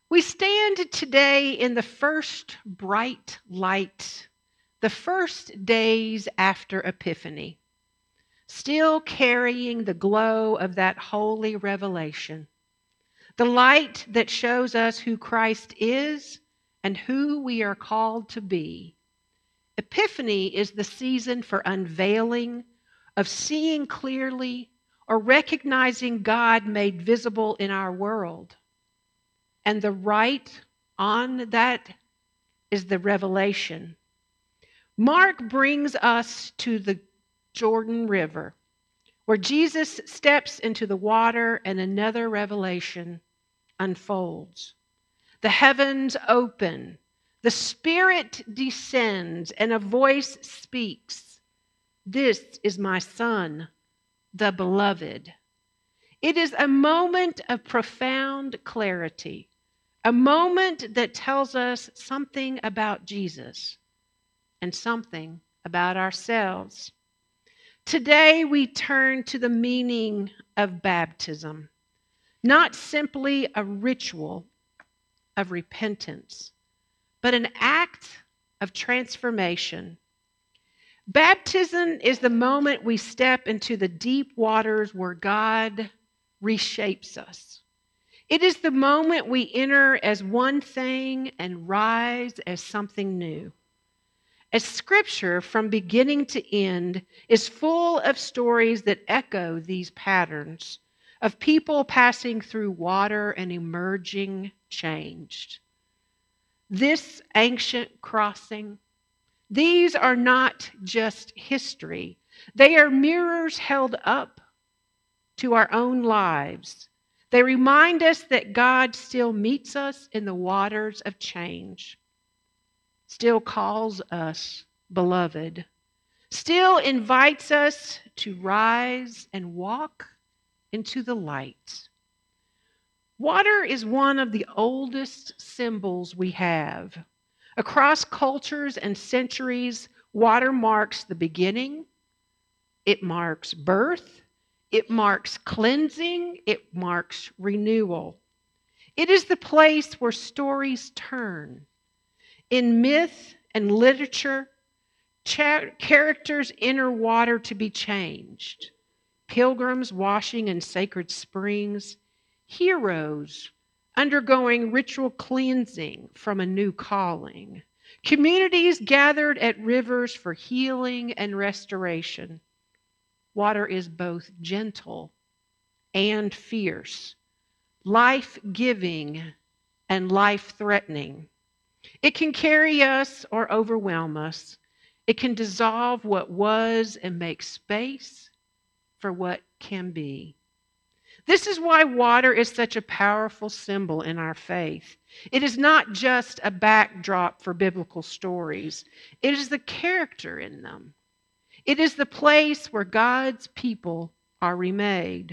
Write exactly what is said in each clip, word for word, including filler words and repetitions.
We stand today in the first bright light, the first days after Epiphany, still carrying the glow of that holy revelation, the light that shows us who Christ is and who we are called to be. Epiphany is the season for unveiling, of seeing clearly, or recognizing God made visible in our world. And the right on that is the revelation. Mark brings us to the Jordan River, where Jesus steps into the water and another revelation unfolds. The heavens open, the Spirit descends, and a voice speaks. This is my Son, the Beloved. It is a moment of profound clarity. A moment that tells us something about Jesus and something about ourselves. Today we turn to the meaning of baptism, not simply a ritual of repentance, but an act of transformation. Baptism is the moment we step into the deep waters where God reshapes us. It is the moment we enter as one thing and rise as something new. As Scripture, from beginning to end, is full of stories that echo these patterns of people passing through water and emerging changed. This ancient crossing, these are not just history. They are mirrors held up to our own lives. They remind us that God still meets us in the waters of change, still calls us beloved, still invites us to rise and walk into the light. Water is one of the oldest symbols we have. Across cultures and centuries, water marks the beginning, it marks birth, it marks cleansing. It marks renewal. It is the place where stories turn. In myth and literature, cha- characters enter water to be changed. Pilgrims washing in sacred springs. Heroes undergoing ritual cleansing from a new calling. Communities gathered at rivers for healing and restoration. Water is both gentle and fierce, life-giving and life-threatening. It can carry us or overwhelm us. It can dissolve what was and make space for what can be. This is why water is such a powerful symbol in our faith. It is not just a backdrop for biblical stories. It is the character in them. It is the place where God's people are remade.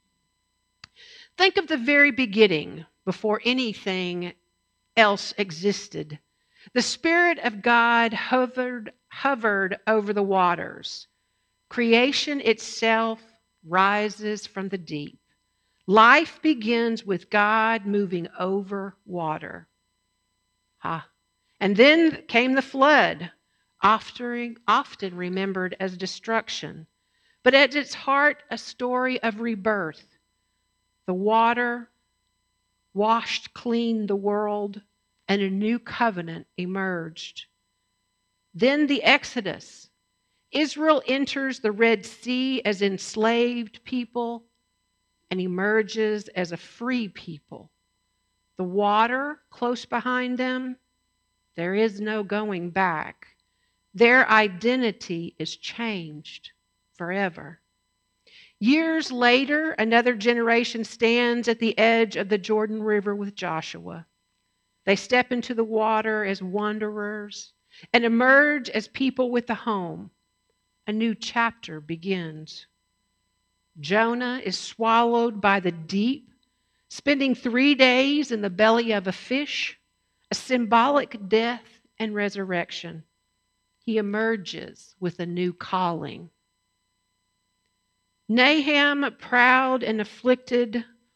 Think of the very beginning, before anything else existed. The Spirit of God hovered, hovered over the waters. Creation itself rises from the deep. Life begins with God moving over water. Ah. And then came the flood, often, often remembered as destruction, but at its heart, a story of rebirth. The water washed clean the world, and a new covenant emerged. Then the Exodus. Israel enters the Red Sea as enslaved people and emerges as a free people. The water close behind them, there is no going back. Their identity is changed forever. Years later, another generation stands at the edge of the Jordan River with Joshua. They step into the water as wanderers and emerge as people with a home. A new chapter begins. Jonah is swallowed by the deep, spending three days in the belly of a fish, a symbolic death and resurrection. He emerges with a new calling. Nahum, proud and afflicted,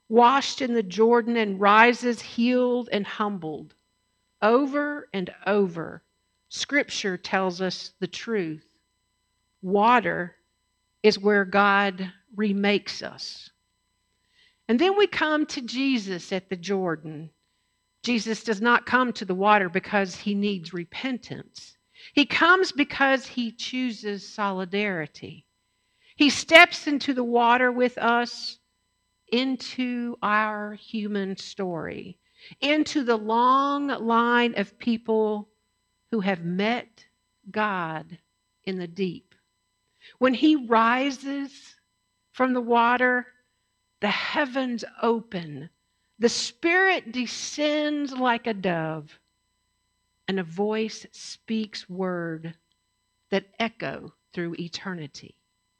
washed in the Jordan, and rises healed and humbled. Over and over, Scripture tells us the truth. Water is where God remakes us. And then we come to Jesus at the Jordan. Jesus does not come to the water because he needs repentance. He comes because he chooses solidarity. He steps into the water with us, into our human story, into the long line of people who have met God in the deep. When he rises from the water, the heavens open, the Spirit descends like a dove, and a voice speaks word that echo through eternity.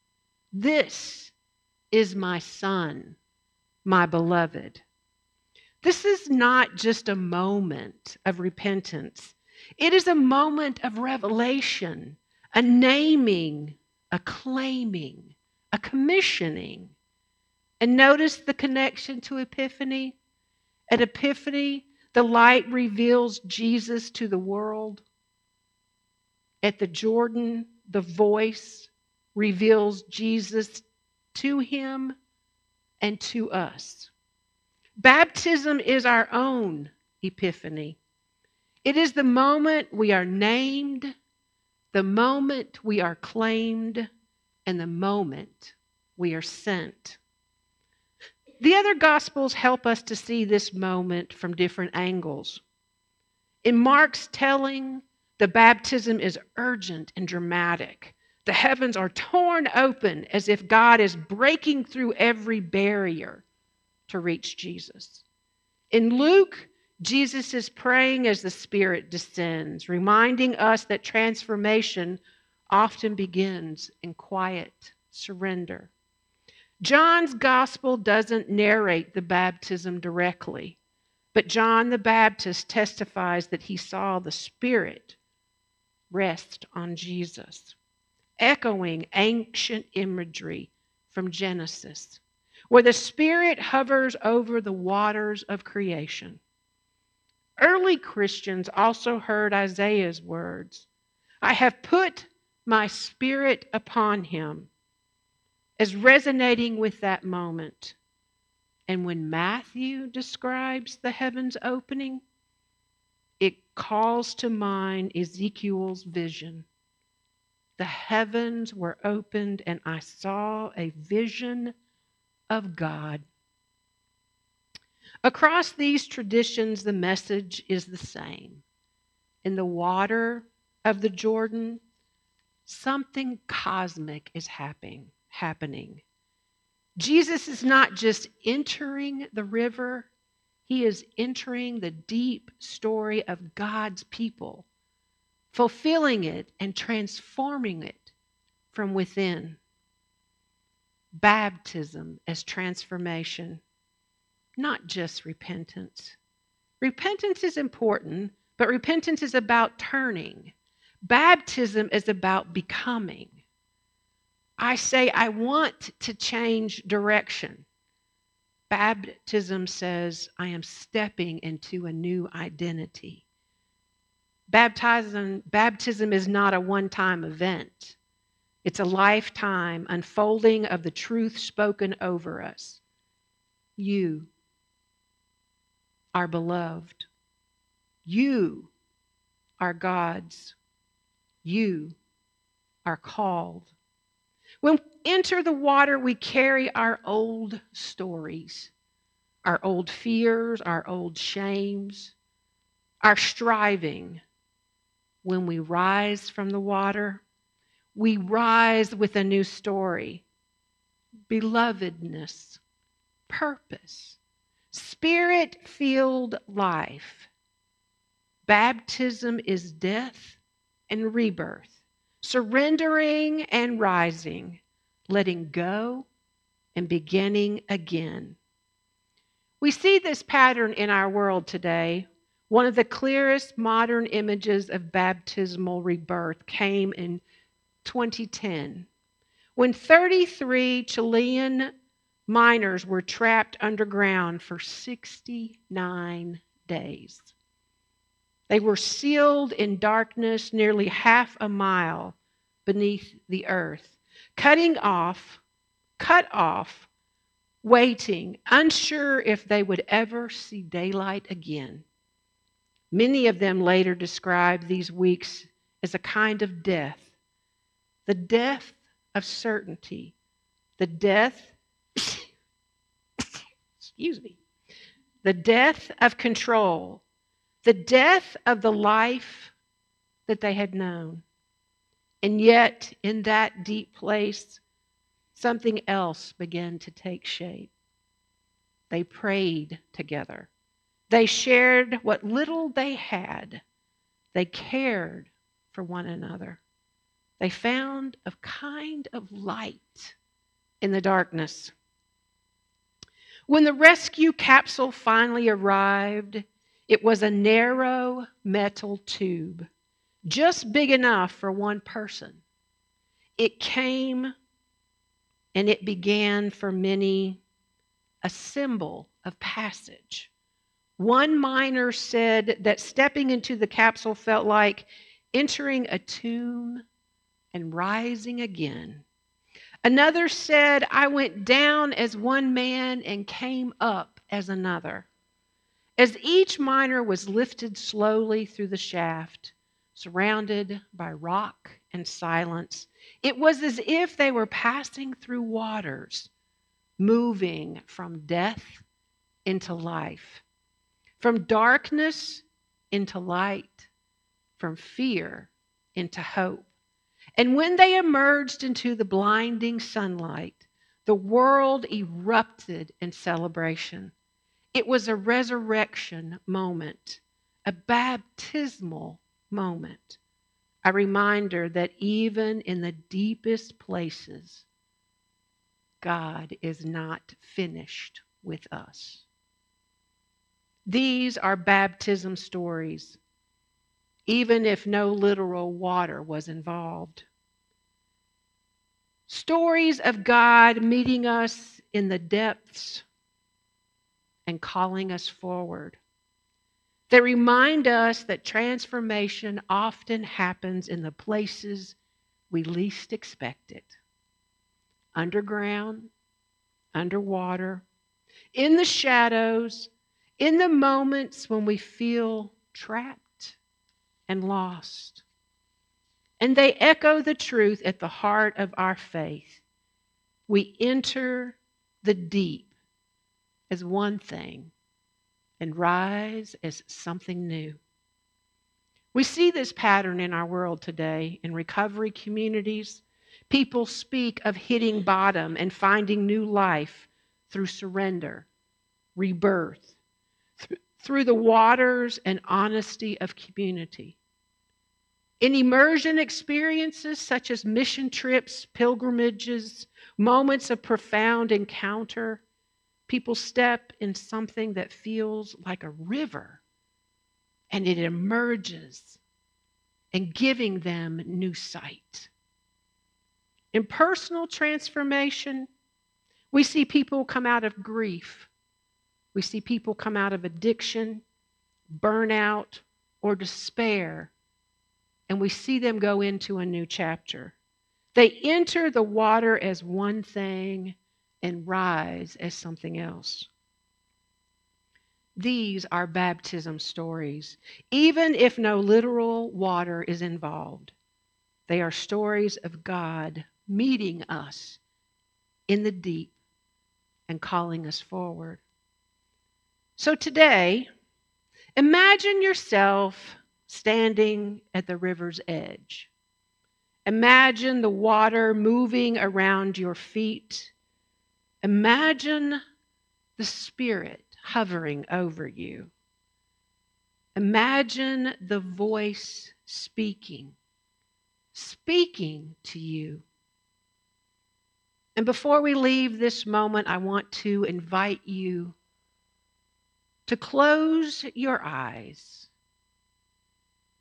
This is my Son, my beloved. This is not just a moment of repentance. It is a moment of revelation, a naming, a claiming, a commissioning. And notice the connection to Epiphany. At Epiphany, the light reveals Jesus to the world. At the Jordan, the voice reveals Jesus to him and to us. Baptism is our own epiphany. It is the moment we are named, the moment we are claimed, and the moment we are sent. The other Gospels help us to see this moment from different angles. In Mark's telling, the baptism is urgent and dramatic. The heavens are torn open as if God is breaking through every barrier to reach Jesus. In Luke, Jesus is praying as the Spirit descends, reminding us that transformation often begins in quiet surrender. John's gospel doesn't narrate the baptism directly, but John the Baptist testifies that he saw the Spirit rest on Jesus, echoing ancient imagery from Genesis, where the Spirit hovers over the waters of creation. Early Christians also heard Isaiah's words, "I have put my Spirit upon him," as resonating with that moment. And when Matthew describes the heavens opening, it calls to mind Ezekiel's vision. The heavens were opened, and I saw a vision of God. Across these traditions, the message is the same. In the water of the Jordan, something cosmic is happening. happening. Jesus is not just entering the river, he is entering the deep story of God's people, fulfilling it and transforming it from within. Baptism as transformation, not just repentance. Repentance is important, but repentance is about turning. Baptism is about becoming. I say, I want to change direction. Baptism says, I am stepping into a new identity. Baptism, baptism is not a one-time event. It's a lifetime unfolding of the truth spoken over us. You are beloved. You are God's. You are called. When we enter the water, we carry our old stories, our old fears, our old shames, our striving. When we rise from the water, we rise with a new story, belovedness, purpose, Spirit-filled life. Baptism is death and rebirth. Surrendering and rising, letting go and beginning again. We see this pattern in our world today. One of the clearest modern images of baptismal rebirth came in twenty ten, when thirty-three Chilean miners were trapped underground for sixty-nine days. They were sealed in darkness nearly half a mile beneath the earth, cutting off, cut off, waiting, unsure if they would ever see daylight again. Many of them later described these weeks as a kind of death, the death of certainty, the death, excuse me, the death of control, the death of the life that they had known. And yet, in that deep place, something else began to take shape. They prayed together. They shared what little they had. They cared for one another. They found a kind of light in the darkness. When the rescue capsule finally arrived, it was a narrow metal tube, just big enough for one person. It came and it began for many a symbol of passage. One miner said that stepping into the capsule felt like entering a tomb and rising again. Another said, I went down as one man and came up as another. As each miner was lifted slowly through the shaft, surrounded by rock and silence, it was as if they were passing through waters, moving from death into life, from darkness into light, from fear into hope. And when they emerged into the blinding sunlight, the world erupted in celebration. It was a resurrection moment, a baptismal moment, a reminder that even in the deepest places, God is not finished with us. These are baptism stories, even if no literal water was involved. Stories of God meeting us in the depths and calling us forward. They remind us that transformation often happens in the places we least expect it. Underground, underwater, in the shadows, in the moments when we feel trapped and lost. And they echo the truth at the heart of our faith. We enter the deep as one thing and rise as something new. We see this pattern in our world today in recovery communities. People speak of hitting bottom and finding new life through surrender, rebirth, th- through the waters and honesty of community. In immersion experiences such as mission trips, pilgrimages, moments of profound encounter, people step in something that feels like a river, and it emerges and giving them new sight. In personal transformation, we see people come out of grief. We see people come out of addiction, burnout, or despair, and we see them go into a new chapter. They enter the water as one thing and rise as something else. These are baptism stories, even if no literal water is involved. They are stories of God meeting us in the deep and calling us forward. So today, imagine yourself standing at the river's edge. Imagine the water moving around your feet. Imagine the Spirit hovering over you. Imagine the voice speaking, speaking to you. And before we leave this moment, I want to invite you to close your eyes.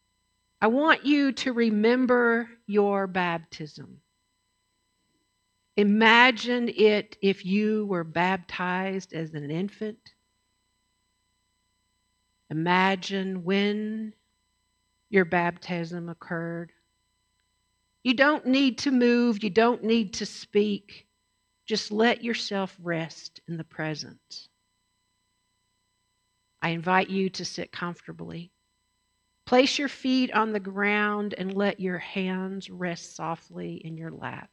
I want you to remember your baptism. Imagine it if you were baptized as an infant. Imagine when your baptism occurred. You don't need to move. You don't need to speak. Just let yourself rest in the present. I invite you to sit comfortably. Place your feet on the ground and let your hands rest softly in your lap.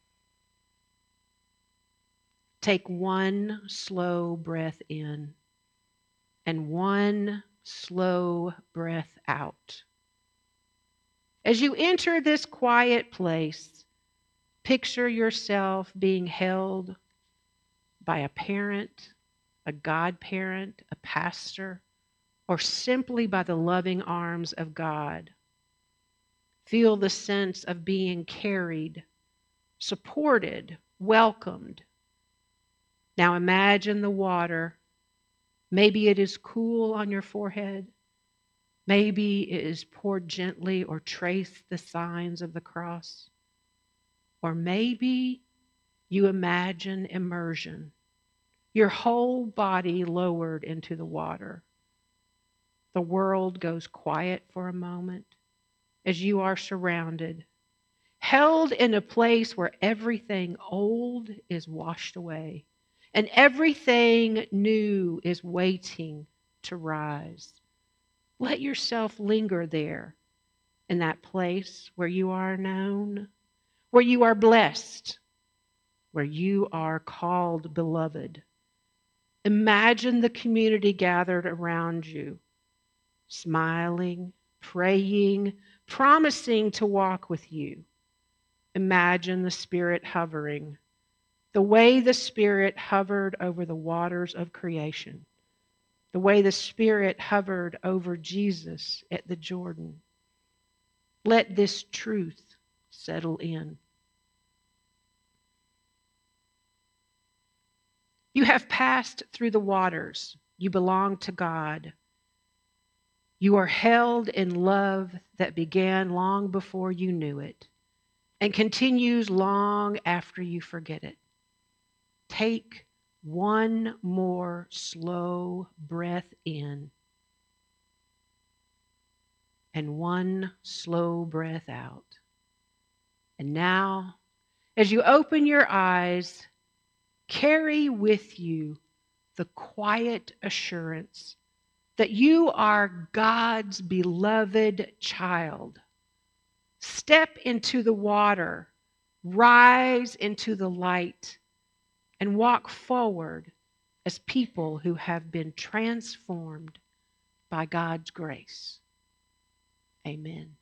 Take one slow breath in and one slow breath out. As you enter this quiet place, picture yourself being held by a parent, a godparent, a pastor, or simply by the loving arms of God. Feel the sense of being carried, supported, welcomed. Now imagine the water. Maybe it is cool on your forehead. Maybe it is poured gently or trace the signs of the cross. Or maybe you imagine immersion, your whole body lowered into the water. The world goes quiet for a moment as you are surrounded, held in a place where everything old is washed away and everything new is waiting to rise. Let yourself linger there in that place where you are known, where you are blessed, where you are called beloved. Imagine the community gathered around you, smiling, praying, promising to walk with you. Imagine the Spirit hovering, the way the Spirit hovered over the waters of creation, the way the Spirit hovered over Jesus at the Jordan. Let this truth settle in. You have passed through the waters. You belong to God. You are held in love that began long before you knew it and continues long after you forget it. Take one more slow breath in and one slow breath out. And now, as you open your eyes, carry with you the quiet assurance that you are God's beloved child. Step into the water, rise into the light, and walk forward as people who have been transformed by God's grace. Amen.